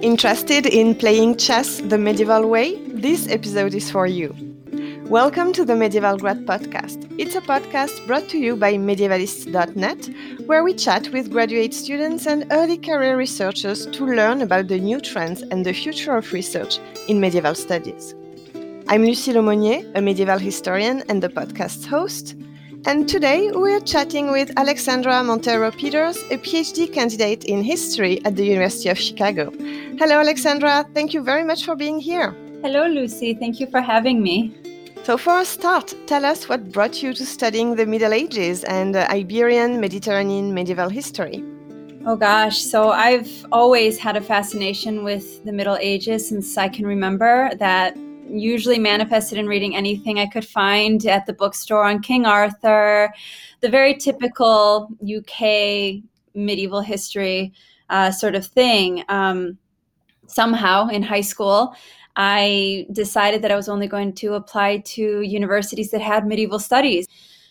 Interested in playing chess the medieval way? This episode is for you. Welcome to the Medieval Grad Podcast. It's a podcast brought to you by medievalists.net, where we chat with graduate students and early career researchers to learn about the new trends and the future of research in medieval studies. I'm Lucille Aumonier, a medieval historian and the podcast's host. And today we're chatting with Alexandra Montero Peters, a PhD candidate in history at the University of Chicago. Hello, Alexandra. Thank you very much for being here. Hello, Lucy. Thank you for having me. So for a start, tell us what brought you to studying the Middle Ages and Iberian Mediterranean medieval history. Oh gosh, so I've always had a fascination with the Middle Ages since I can remember. That usually manifested in reading anything I could find at the bookstore on King Arthur, the very typical UK medieval history sort of thing. Somehow in high school, I decided that I was only going to apply to universities that had medieval studies.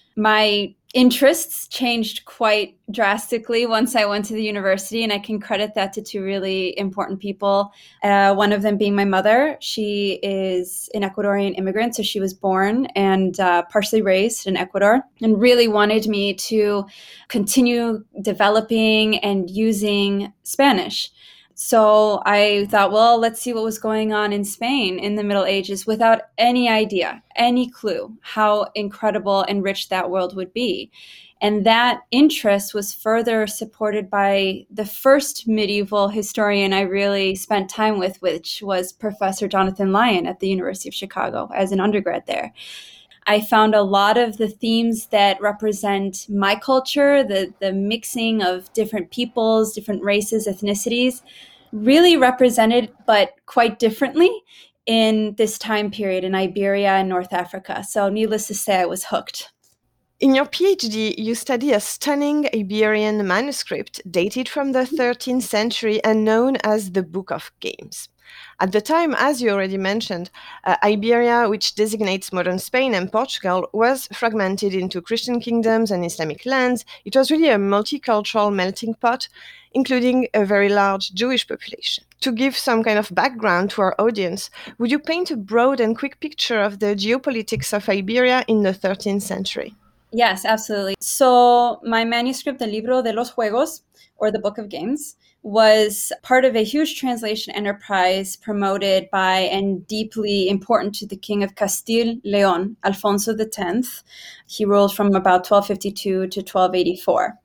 My interests changed quite drastically once I went to the university, and I can credit that to two really important people. One of them being my mother. She is an Ecuadorian immigrant, so she was born and partially raised in Ecuador, and really wanted me to continue developing and using Spanish. So I thought, well, let's see what was going on in Spain in the Middle Ages without any idea, any clue how incredible and rich that world would be. And that interest was further supported by the first medieval historian I really spent time with, which was Professor Jonathan Lyon at the University of Chicago as an undergrad there. I found a lot of the themes that represent my culture, the mixing of different peoples, different races, ethnicities, really represented, but quite differently in this time period in Iberia and North Africa. So needless to say, I was hooked. In your PhD, you study a stunning Iberian manuscript dated from the 13th century and known as the Book of Games. At the time, as you already mentioned, Iberia, which designates modern Spain and Portugal, was fragmented into Christian kingdoms and Islamic lands. It was really a multicultural melting pot, including a very large Jewish population. To give some kind of background to our audience, would you paint a broad and quick picture of the geopolitics of Iberia in the 13th century? Yes, absolutely. So my manuscript, El Libro de los Juegos, or the Book of Games, was part of a huge translation enterprise promoted by and deeply important to the King of Castile, Leon, Alfonso X. He ruled from about 1252 to 1284.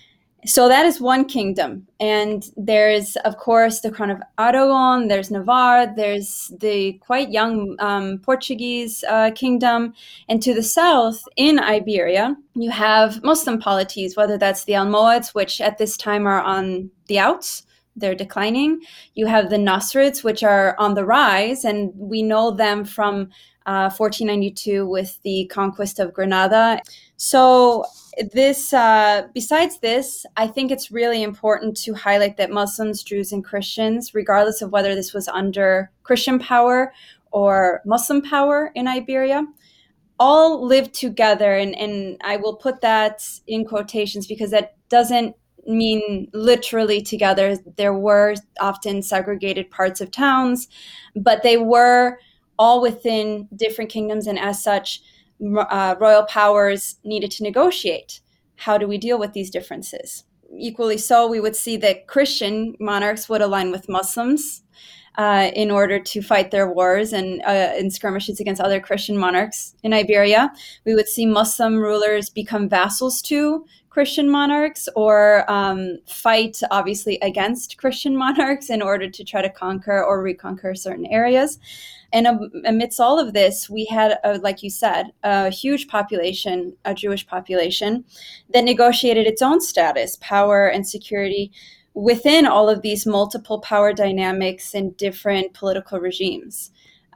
So that is one kingdom. And there's, of course, the Crown of Aragon, there's Navarre, there's the quite young Portuguese kingdom. And to the south, in Iberia, you have Muslim polities, whether that's the Almohads, which at this time are on the outs. They're declining. You have the Nasrids, which are on the rise, and we know them from 1492 with the conquest of Granada. So this, besides this, I think it's really important to highlight that Muslims, Jews, and Christians, regardless of whether this was under Christian power or Muslim power in Iberia, all lived together. And I will put that in quotations because that doesn't mean literally together. There were often segregated parts of towns, but they were all within different kingdoms, and as such, royal powers needed to negotiate. How do we deal with these differences? Equally so, we would see that Christian monarchs would align with Muslims in order to fight their wars and in skirmishes against other Christian monarchs in Iberia. We would see Muslim rulers become vassals to Christian monarchs or fight, obviously, against Christian monarchs in order to try to conquer or reconquer certain areas. And amidst all of this, we had, like you said, a huge population, a Jewish population, that negotiated its own status, power, and security within all of these multiple power dynamics and different political regimes.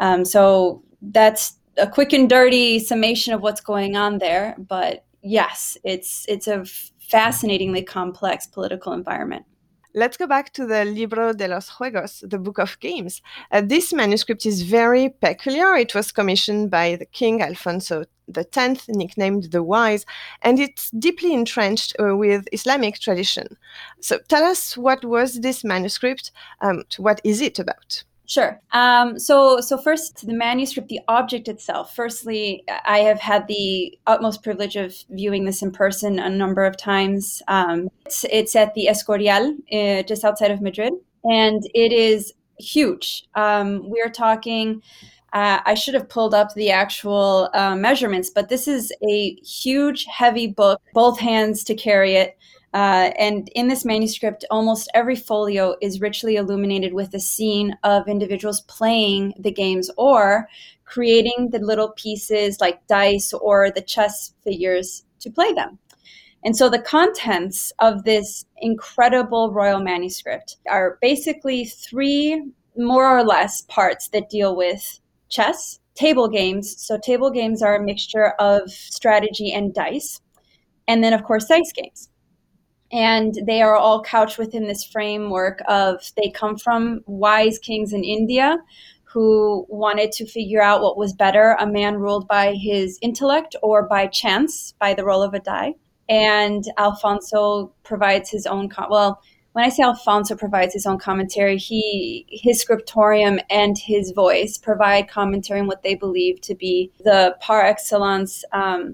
So that's a quick and dirty summation of what's going on there. But yes, it's a fascinatingly complex political environment. Let's go back to the Libro de los Juegos, the Book of Games. This manuscript is very peculiar. It was commissioned by the King Alfonso X, nicknamed the Wise, and it's deeply entrenched with Islamic tradition. So tell us, what was this manuscript? What is it about? Sure. So first, the manuscript, the object itself. Firstly, I have had the utmost privilege of viewing this in person a number of times. It's at the Escorial, just outside of Madrid, and it is huge. We're talking. I should have pulled up the actual measurements, but this is a huge, heavy book, both hands to carry it. And in this manuscript, almost every folio is richly illuminated with a scene of individuals playing the games or creating the little pieces like dice or the chess figures to play them. And so the contents of this incredible royal manuscript are basically three, more or less, parts that deal with chess, table games. So table games are a mixture of strategy and dice. And then, of course, dice games. And they are all couched within this framework of they come from wise kings in India who wanted to figure out what was better, a man ruled by his intellect or by chance, by the roll of a die. And Alfonso provides his own, when I say Alfonso provides his own commentary, his scriptorium and his voice provide commentary on what they believe to be the par excellence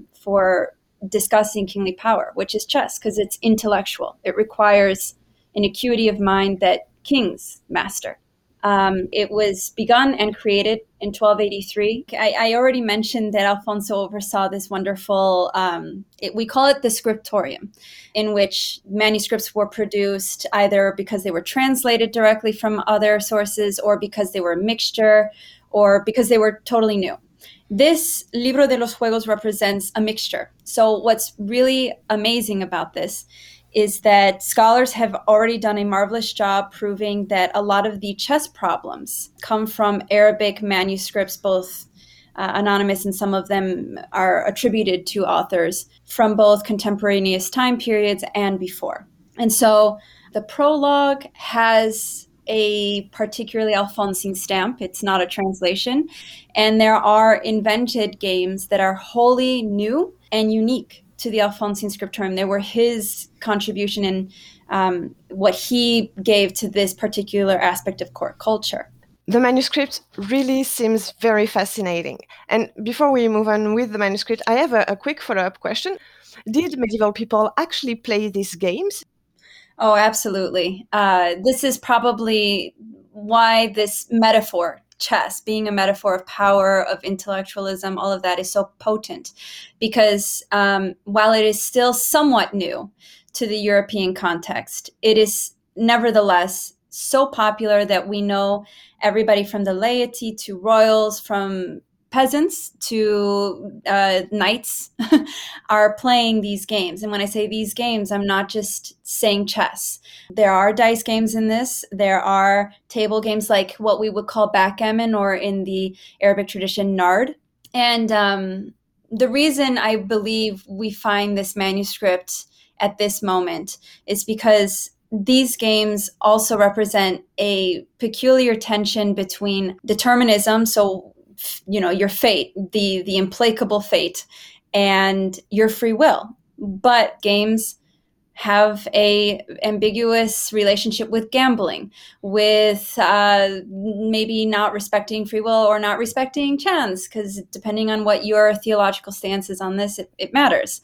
for discussing kingly power, which is chess, because it's intellectual. It requires an acuity of mind that kings master. It was begun and created in 1283. I already mentioned that Alfonso oversaw this wonderful, we call it the scriptorium, in which manuscripts were produced either because they were translated directly from other sources or because they were a mixture or because they were totally new. This Libro de los Juegos represents a mixture. So what's really amazing about this is that scholars have already done a marvelous job proving that a lot of the chess problems come from Arabic manuscripts, both anonymous and some of them are attributed to authors from both contemporaneous time periods and before. And so the prologue has a particularly Alphonsine stamp. It's not a translation. And there are invented games that are wholly new and unique to the Alphonsine scriptorium. They were his contribution in what he gave to this particular aspect of court culture. The manuscript really seems very fascinating. And before we move on with the manuscript, I have a quick follow-up question. Did medieval people actually play these games? Oh, absolutely. This is probably why this metaphor, chess, being a metaphor of power, of intellectualism, all of that is so potent. Because while it is still somewhat new to the European context, it is nevertheless so popular that we know everybody from the laity to royals, from peasants to knights are playing these games. And when I say these games, I'm not just saying chess. There are dice games in this. There are table games like what we would call backgammon, or in the Arabic tradition, nard. And the reason I believe we find this manuscript at this moment is because these games also represent a peculiar tension between determinism, so your fate, the implacable fate, and your free will. But games have a ambiguous relationship with gambling, with maybe not respecting free will or not respecting chance, because depending on what your theological stance is on this, it matters.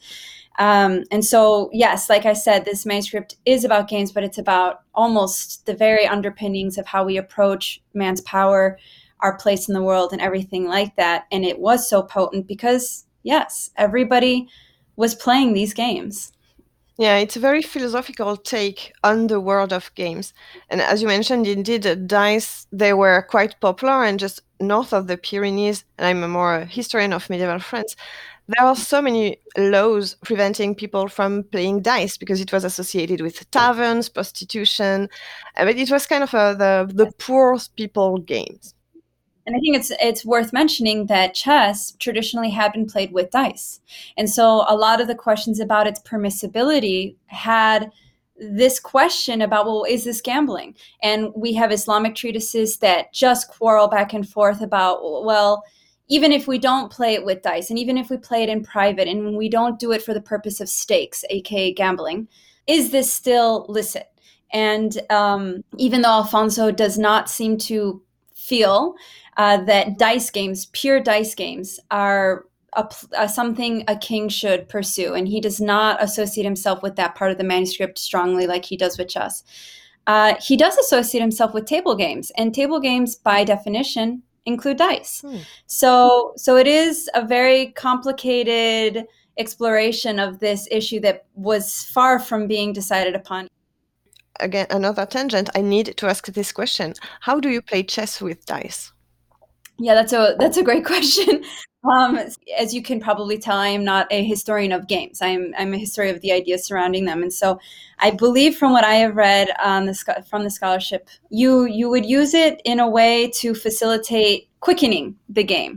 And so, yes, like I said, this manuscript is about games, but it's about almost the very underpinnings of how we approach man's power, our place in the world, and everything like that. And it was so potent because, yes, everybody was playing these games. Yeah, it's a very philosophical take on the world of games. And as you mentioned, indeed, dice, they were quite popular. And just north of the Pyrenees, and I'm more a historian of medieval France, there are so many laws preventing people from playing dice because it was associated with taverns, prostitution. But it was kind of the poor people games. And I think it's worth mentioning that chess traditionally had been played with dice. And so a lot of the questions about its permissibility had this question about, well, is this gambling? And we have Islamic treatises that just quarrel back and forth about, well, even if we don't play it with dice, and even if we play it in private, and we don't do it for the purpose of stakes, aka gambling, is this still licit? And even though Alfonso does not seem to feel that dice games, pure dice games, are something a king should pursue, and he does not associate himself with that part of the manuscript strongly like he does with chess. He does associate himself with table games, and table games, by definition, include dice. So it is a very complicated exploration of this issue that was far from being decided upon. Again, another tangent. I need to ask this question: how do you play chess with dice? Yeah, that's a great question. As you can probably tell, I am not a historian of games. I'm a historian of the ideas surrounding them, and so I believe, from what I have read from the scholarship, you would use it in a way to facilitate quickening the game,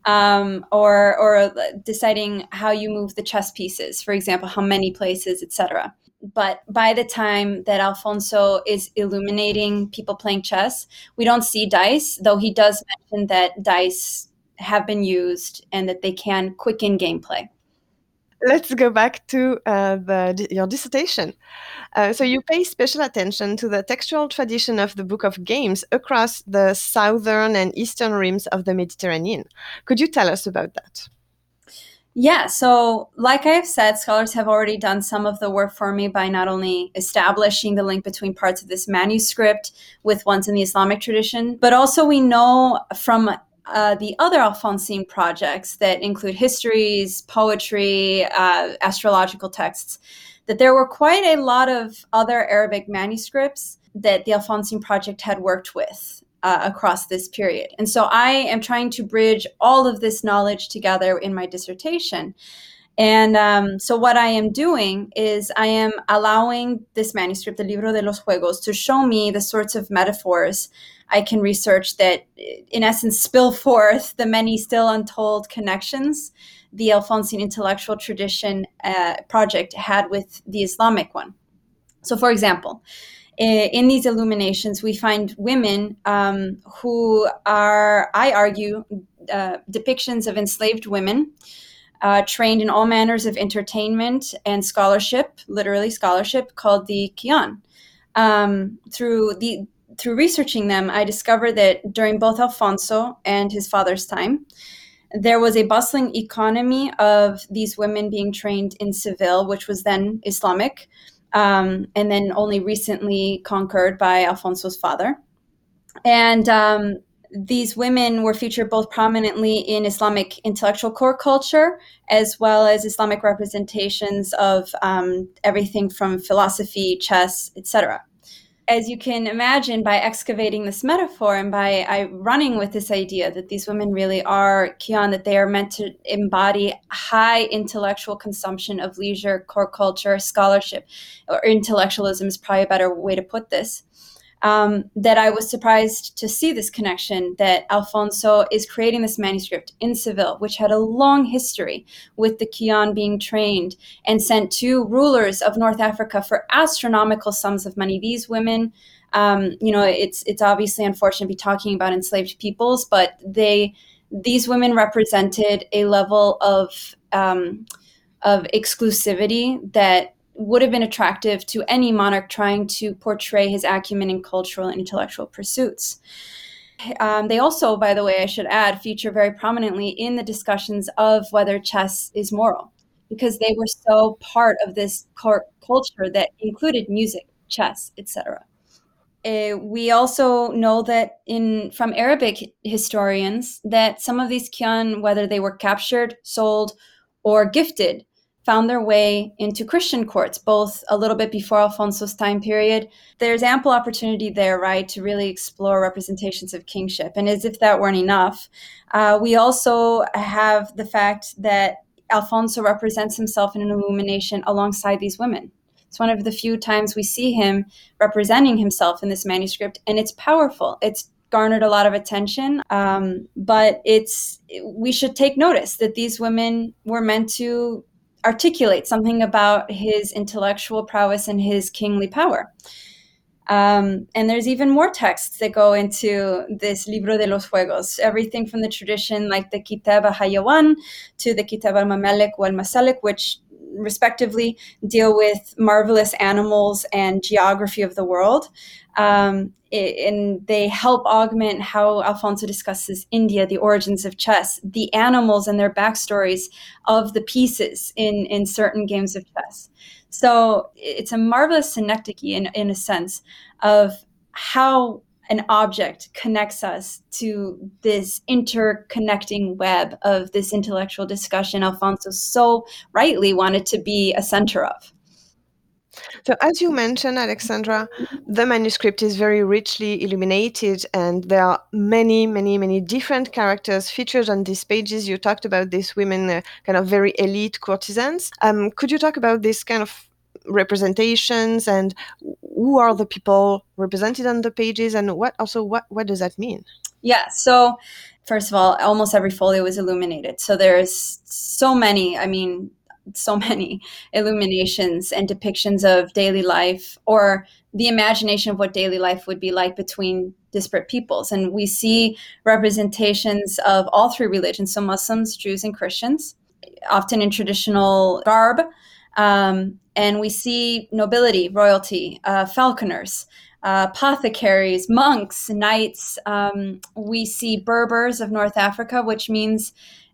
or deciding how you move the chess pieces, for example, how many places, etc. But by the time that Alfonso is illuminating people playing chess, we don't see dice, though he does mention that dice have been used and that they can quicken gameplay. Let's go back to your dissertation. So you pay special attention to the textual tradition of the Book of Games across the southern and eastern rims of the Mediterranean. Could you tell us about that? Yeah, so like I've said, scholars have already done some of the work for me by not only establishing the link between parts of this manuscript with ones in the Islamic tradition, but also we know from the other Alphonsine projects that include histories, poetry, astrological texts, that there were quite a lot of other Arabic manuscripts that the Alphonsine project had worked with across this period. And so I am trying to bridge all of this knowledge together in my dissertation. And so what I am doing is I am allowing this manuscript, the Libro de los Juegos, to show me the sorts of metaphors I can research that, in essence, spill forth the many still untold connections the Alphonsine intellectual tradition project had with the Islamic one. So, for example, in these illuminations, we find women who are, I argue, depictions of enslaved women, trained in all manners of entertainment and scholarship, literally scholarship, called the Kian. Through researching them, I discovered that during both Alfonso and his father's time, there was a bustling economy of these women being trained in Seville, which was then Islamic, and then only recently conquered by Alfonso's father. And these women were featured both prominently in Islamic intellectual core culture, as well as Islamic representations of everything from philosophy, chess, etc. As you can imagine, by excavating this metaphor and by running with this idea that these women really are Kian, that they are meant to embody high intellectual consumption of leisure, core culture, scholarship, or intellectualism is probably a better way to put this, that I was surprised to see this connection, that Alfonso is creating this manuscript in Seville, which had a long history with the Kian being trained and sent to rulers of North Africa for astronomical sums of money. These women, it's obviously unfortunate to be talking about enslaved peoples, but these women represented a level of exclusivity that would have been attractive to any monarch trying to portray his acumen in cultural and intellectual pursuits. They also, by the way, I should add, feature very prominently in the discussions of whether chess is moral, because they were so part of this culture that included music, chess, etc. We also know that from Arabic historians that some of these Kian, whether they were captured, sold, or gifted, found their way into Christian courts, both a little bit before Alfonso's time period. There's ample opportunity there, right, to really explore representations of kingship. And as if that weren't enough, we also have the fact that Alfonso represents himself in an illumination alongside these women. It's one of the few times we see him representing himself in this manuscript, and it's powerful. It's garnered a lot of attention, but we should take notice that these women were meant to articulate something about his intellectual prowess and his kingly power. And there's even more texts that go into this Libro de los Juegos, everything from the tradition like the Kitab al-Hayawan to the Kitab al-Mamelek or al-Masalik, which respectively deal with marvelous animals and geography of the world. And they help augment how Alfonso discusses India, the origins of chess, the animals and their backstories of the pieces in certain games of chess. So it's a marvelous synecdoche in a sense of how an object connects us to this interconnecting web of this intellectual discussion Alfonso so rightly wanted to be a center of. So as you mentioned, Alexandra, the manuscript is very richly illuminated and there are many, many, many different characters featured on these pages. You talked about these women, kind of very elite courtesans. Could you talk about this kind of representations and who are the people represented on the pages and what does that mean? Yeah, so first of all, almost every folio is illuminated. So there's so many illuminations and depictions of daily life or the imagination of what daily life would be like between disparate peoples. And we see representations of all three religions, so Muslims, Jews, and Christians, often in traditional garb. And we see nobility, royalty, falconers, apothecaries, monks, knights. We see Berbers of North Africa, which means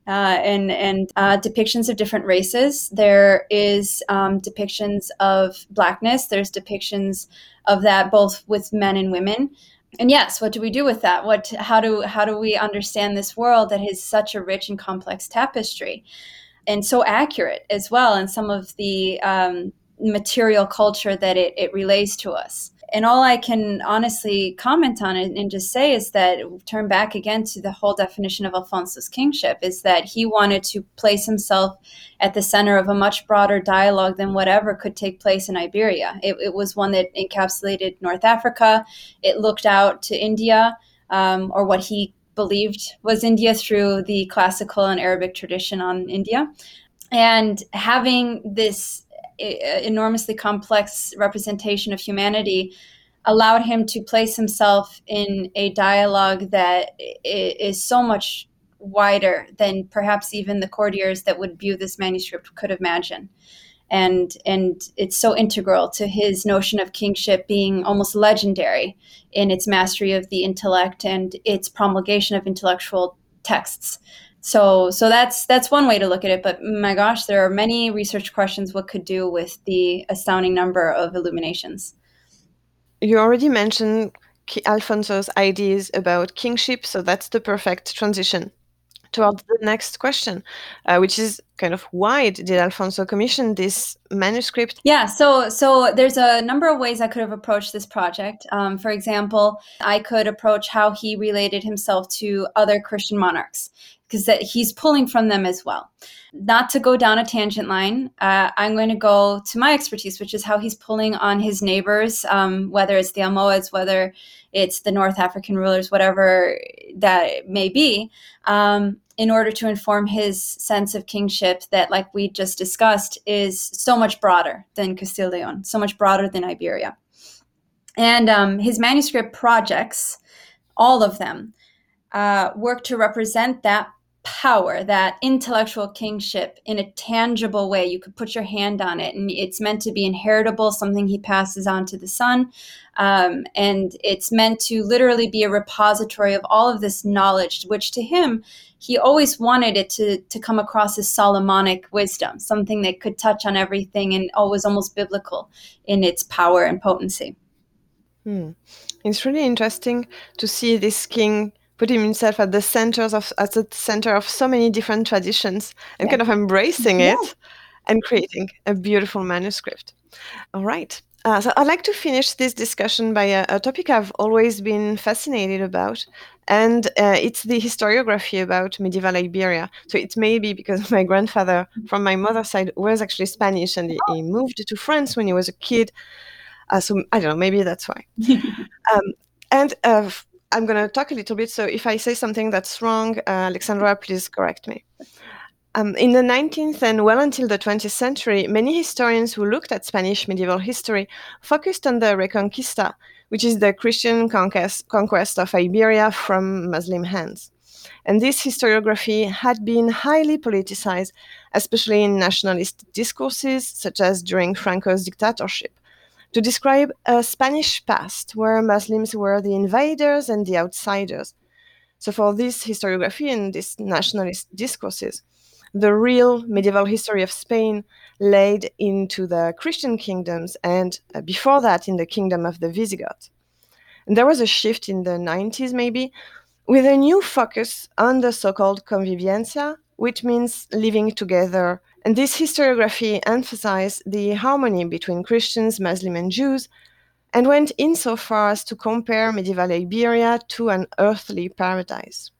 and depictions of different races. There is depictions of blackness. There's depictions of that both with men and women. And yes, what do we do with that? How do we understand this world that is such a rich and complex tapestry, and so accurate as well in some of the material culture that it relays to us? And all I can honestly comment on it and just say is that, turn back again to the whole definition of Alfonso's kingship, is that he wanted to place himself at the center of a much broader dialogue than whatever could take place in Iberia. It was one that encapsulated North Africa. It looked out to India, or what he believed was India through the classical and Arabic tradition on India. And having this enormously complex representation of humanity allowed him to place himself in a dialogue that is so much wider than perhaps even the courtiers that would view this manuscript could imagine. And it's so integral to his notion of kingship being almost legendary in its mastery of the intellect and its promulgation of intellectual texts. So that's one way to look at it. But my gosh, there are many research questions what could do with the astounding number of illuminations. You already mentioned Alfonso's ideas about kingship, so that's the perfect transition towards the next question, which is kind of why did Alfonso commission this manuscript? Yeah, so there's a number of ways I could have approached this project. For example, I could approach how he related himself to other Christian monarchs, because he's pulling from them as well. Not to go down a tangent line, I'm going to go to my expertise, which is how he's pulling on his neighbors, whether it's the Almohads, whether it's the North African rulers, whatever that it may be, in order to inform his sense of kingship that, like we just discussed, is so much broader than Castile Leon, so much broader than Iberia. And his manuscript projects, all of them, work to represent that power, that intellectual kingship in a tangible way. You could put your hand on it, and it's meant to be inheritable, something he passes on to the son. And it's meant to literally be a repository of all of this knowledge, which to him, he always wanted it to come across as Solomonic wisdom, something that could touch on everything and was almost biblical in its power and potency. It's really interesting to see this king putting himself at the center of so many different traditions and kind of embracing it and creating a beautiful manuscript. All right. So I'd like to finish this discussion by a topic I've always been fascinated about, and it's the historiography about medieval Iberia. So it may be because my grandfather from my mother's side was actually Spanish, and he moved to France when he was a kid. So I don't know, maybe that's why. I'm going to talk a little bit, so if I say something that's wrong, Alexandra, please correct me. In the 19th and well until the 20th century, many historians who looked at Spanish medieval history focused on the Reconquista, which is the Christian conquest of Iberia from Muslim hands. And this historiography had been highly politicized, especially in nationalist discourses, such as during Franco's dictatorship, to describe a Spanish past where Muslims were the invaders and the outsiders. So, for this historiography and these nationalist discourses, the real medieval history of Spain laid into the Christian kingdoms and before that in the kingdom of the Visigoths. And there was a shift in the 90s, maybe, with a new focus on the so-called convivencia, which means living together. And this historiography emphasized the harmony between Christians, Muslims, and Jews, and went insofar as to compare medieval Iberia to an earthly paradise.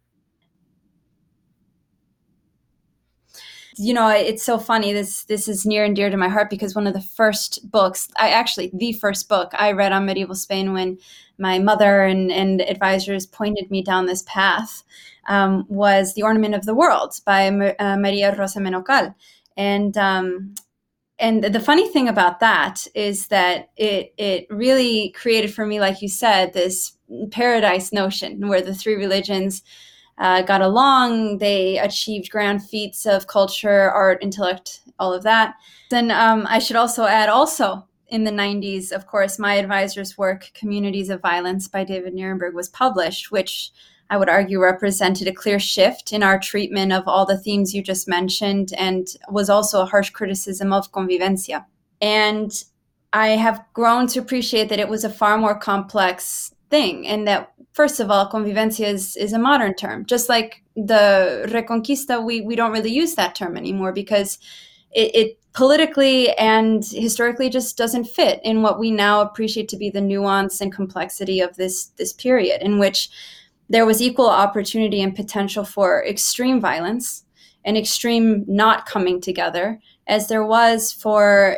It's so funny. This is near and dear to my heart because one of the first books, the first book I read on medieval Spain when my mother and advisors pointed me down this path was The Ornament of the World by Maria Rosa Menocal. And the funny thing about that is that it really created for me, like you said, this paradise notion where the three religions got along. They achieved grand feats of culture, art, intellect, all of that. Then I should also add, in the 90s, of course, my advisor's work, Communities of Violence by David Nierenberg, was published, which I would argue represented a clear shift in our treatment of all the themes you just mentioned and was also a harsh criticism of convivencia. And I have grown to appreciate that it was a far more complex thing, and that, first of all, convivencia is a modern term. Just like the Reconquista, we don't really use that term anymore because it politically and historically just doesn't fit in what we now appreciate to be the nuance and complexity of this period, in which there was equal opportunity and potential for extreme violence and extreme not coming together, as there was for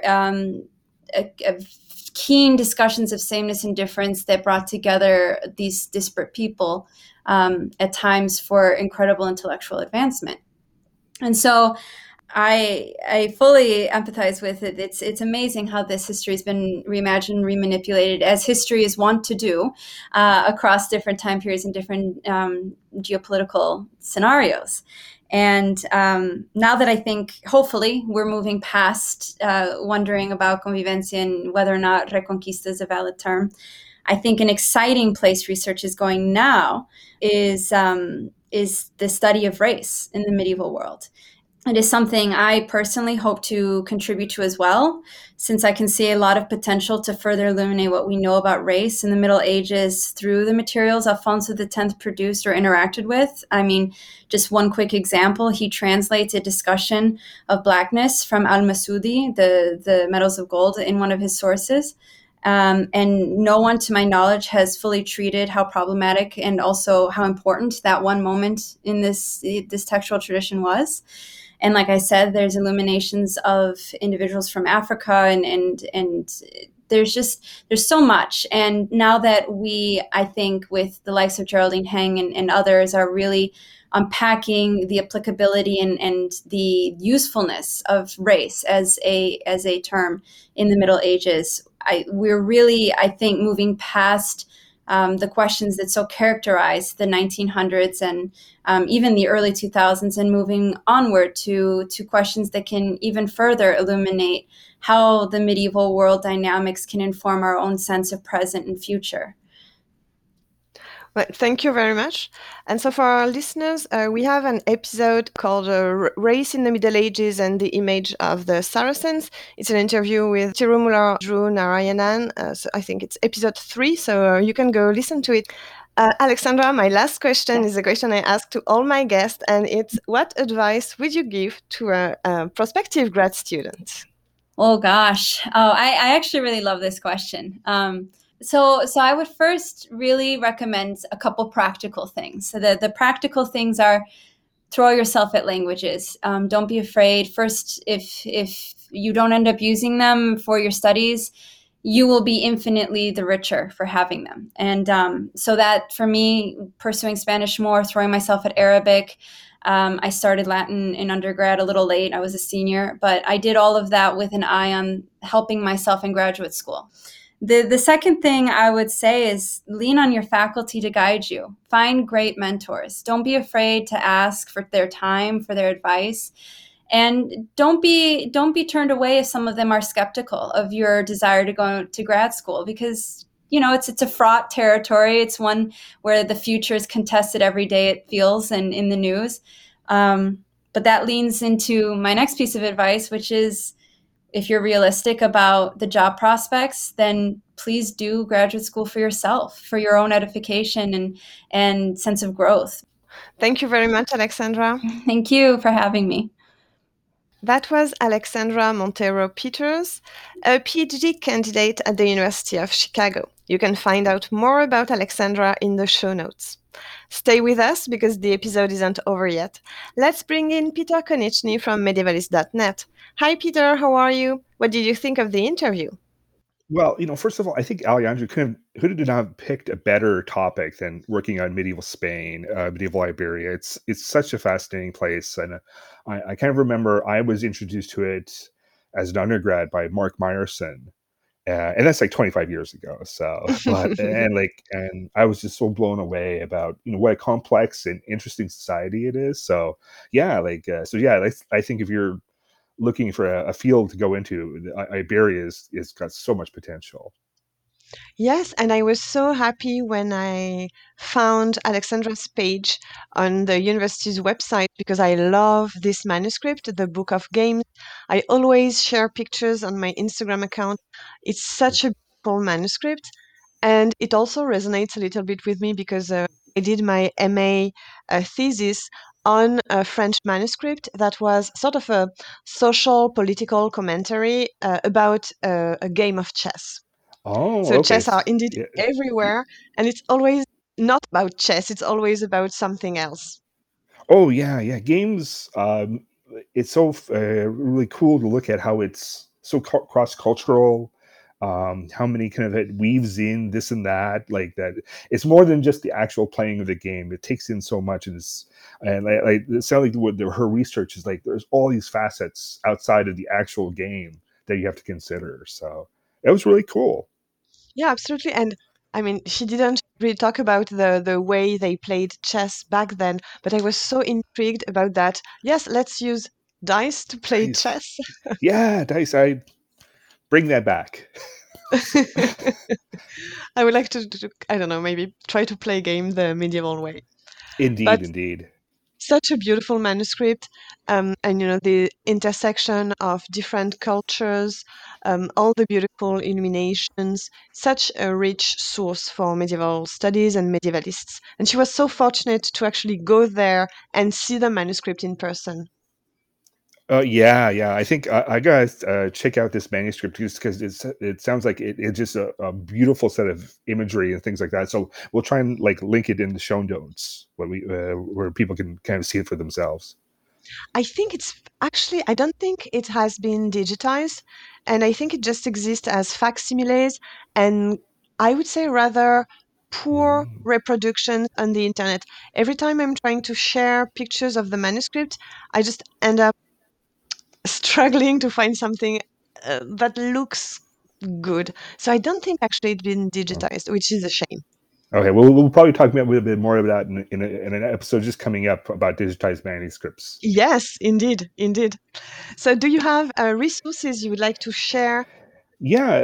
keen discussions of sameness and difference that brought together these disparate people at times for incredible intellectual advancement. And so I fully empathize with it. It's amazing how this history has been reimagined, remanipulated, as history is wont to do across different time periods and different geopolitical scenarios. And now that I think, hopefully, we're moving past wondering about convivencia and whether or not Reconquista is a valid term, I think an exciting place research is going now is the study of race in the medieval world. It is something I personally hope to contribute to as well, since I can see a lot of potential to further illuminate what we know about race in the Middle Ages through the materials Alfonso X produced or interacted with. I mean, just one quick example, he translates a discussion of Blackness from Al-Masudi, the Medals of Gold, in one of his sources. And no one, to my knowledge, has fully treated how problematic and also how important that one moment in this textual tradition was. And like I said, there's illuminations of individuals from Africa and there's so much. And now that we, I think, with the likes of Geraldine Heng and others are really unpacking the applicability and the usefulness of race as a term in the Middle Ages, we're really, I think, moving past the questions that so characterized the 1900s and even the early 2000s, and moving onward to questions that can even further illuminate how the medieval world dynamics can inform our own sense of present and future. Well, thank you very much. And so for our listeners, we have an episode called Race in the Middle Ages and the Image of the Saracens. It's an interview with Tirumula Drew Narayanan. So I think it's episode 3, so you can go listen to it. Alexandra, my last question is a question I ask to all my guests, and it's, what advice would you give to a prospective grad student? Oh, gosh. I actually really love this question. So I would first really recommend a couple practical things. So the practical things are, throw yourself at languages. Don't be afraid. First, if you don't end up using them for your studies, you will be infinitely the richer for having them. And so that, for me, pursuing Spanish more, throwing myself at Arabic, I started Latin in undergrad a little late. I was a senior, but I did all of that with an eye on helping myself in graduate school. The second thing I would say is lean on your faculty to guide you. Find great mentors. Don't be afraid to ask for their time, for their advice. And don't be turned away if some of them are skeptical of your desire to go to grad school, because it's a fraught territory. It's one where the future is contested every day, it feels, and in the news. But that leans into my next piece of advice, which is, if you're realistic about the job prospects, then please do graduate school for yourself, for your own edification and sense of growth. Thank you very much, Alexandra. Thank you for having me. That was Alexandra Montero Peters, a PhD candidate at the University of Chicago. You can find out more about Alexandra in the show notes. Stay with us because the episode isn't over yet. Let's bring in Peter Konieczny from Medievalist.net. Hi, Peter, how are you? What did you think of the interview? Well, first of all, I think Alejandro could have not picked a better topic than working on medieval Spain, medieval Iberia. It's such a fascinating place, and I kind of remember I was introduced to it as an undergrad by Mark Meyerson, and that's like 25 years ago. So, and I was just so blown away about what a complex and interesting society it is. So, yeah, I think if you're looking for a field to go into, Iberia is got so much potential. Yes, and I was so happy when I found Alexandra's page on the university's website because I love this manuscript, the Book of Games. I always share pictures on my Instagram account. It's such a beautiful manuscript, and it also resonates a little bit with me because I did my MA thesis on a French manuscript that was sort of a social political commentary about a game of chess. Oh, So okay. chess are indeed everywhere, and it's always not about chess. It's always about something else. Oh yeah, yeah. Games. It's so really cool to look at how it's so cross cultural. How many kind of it weaves in this and that, like that. It's more than just the actual playing of the game. It takes in so much, and it sounds like what her research is like. There's all these facets outside of the actual game that you have to consider. So it was really cool. Yeah, absolutely. And I mean, she didn't really talk about the way they played chess back then, but I was so intrigued about that. Yes, let's use dice to play Dice. chess. Yeah, dice. I bring that back. I would like to, I don't know, maybe try to play a game the medieval way. But Indeed. such a beautiful manuscript, and the intersection of different cultures, all the beautiful illuminations, such a rich source for medieval studies and medievalists. And she was so fortunate to actually go there and see the manuscript in person. Yeah. I think I gotta check out this manuscript just because it sounds like it's just a beautiful set of imagery and things like that. So we'll try and like link it in the show notes where people can kind of see it for themselves. I think I don't think it has been digitized, and I think it just exists as facsimiles, and I would say rather poor reproductions on the internet. Every time I'm trying to share pictures of the manuscript, I just end up struggling to find something that looks good. So I don't think actually it's been digitized, which is a shame. Okay, we'll probably talk a little bit more about that in an episode just coming up about digitized manuscripts. Yes, indeed. So do you have resources you would like to share? Yeah,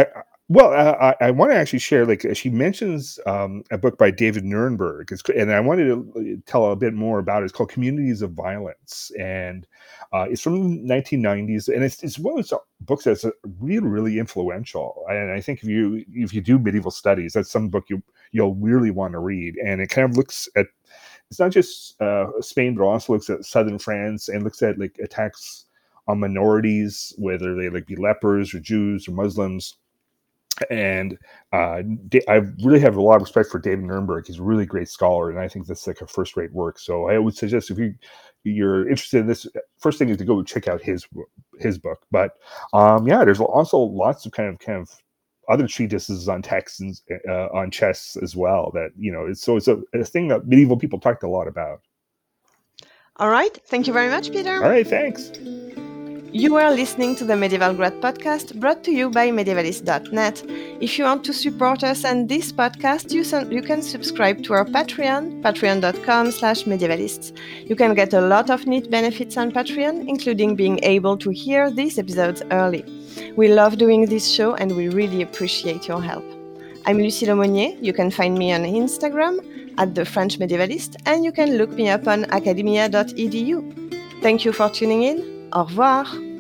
I want to actually share, like, she mentions a book by David Nuremberg, and I wanted to tell a bit more about it. It's called Communities of Violence, and it's from 1990s, and it's one of those books that's really influential. And I think if you do medieval studies, that's some book you'll really want to read. And it kind of looks at, it's not just Spain, but also looks at southern France and looks at like attacks on minorities, whether they like be lepers or Jews or Muslims. And I really have a lot of respect for David Nuremberg. He's a really great scholar, and I think that's like a first-rate work. So I would suggest if you're interested in this, first thing is to go check out his book. But there's also lots of kind of other treatises on text and on chess as well. That it's a thing that medieval people talked a lot about. All right. Thank you very much, Peter. All right, thanks. You are listening to the Medieval Grad podcast brought to you by Medievalist.net. If you want to support us and this podcast, you can subscribe to our Patreon, patreon.com/medievalists. You can get a lot of neat benefits on Patreon, including being able to hear these episodes early. We love doing this show and we really appreciate your help. I'm Lucie Lemonnier. You can find me on Instagram at The French Medievalist, and you can look me up on academia.edu. Thank you for tuning in. Au revoir.